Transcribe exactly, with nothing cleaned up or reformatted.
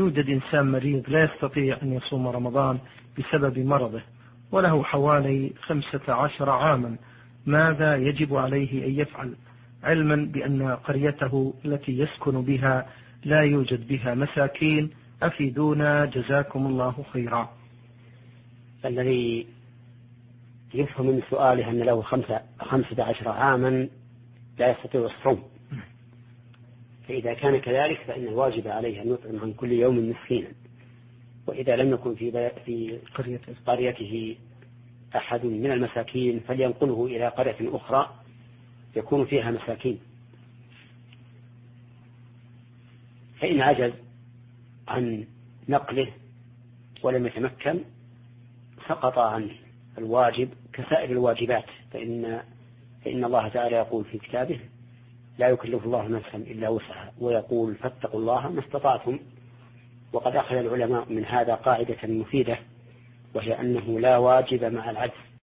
يوجد إنسان مريض لا يستطيع أن يصوم رمضان بسبب مرضه وله حوالي خمسة عشر عاما، ماذا يجب عليه أن يفعل، علما بأن قريته التي يسكن بها لا يوجد بها مساكين؟ أفيدونا جزاكم الله خيرا. الذي يفهم من سؤاله أن له خمسة, خمسة عشر عاما لا يستطيع الصوم، فإذا كان كذلك فإن الواجب عليه أن يطعم عن كل يوم مسكينا، وإذا لم يكن في, في قريته أحد من المساكين فلينقله إلى قرية أخرى يكون فيها مساكين. فإن عجز عن نقله ولم يتمكن سقط عنه الواجب كسائر الواجبات، فإن, فإن الله تعالى يقول في كتابه: لا يكلف الله نفسا إلا وسعها، ويقول: فاتقوا الله ما استطعتم. وقد أخذ العلماء من هذا قاعدة مفيدة، وهي أنه لا واجب مع العجز،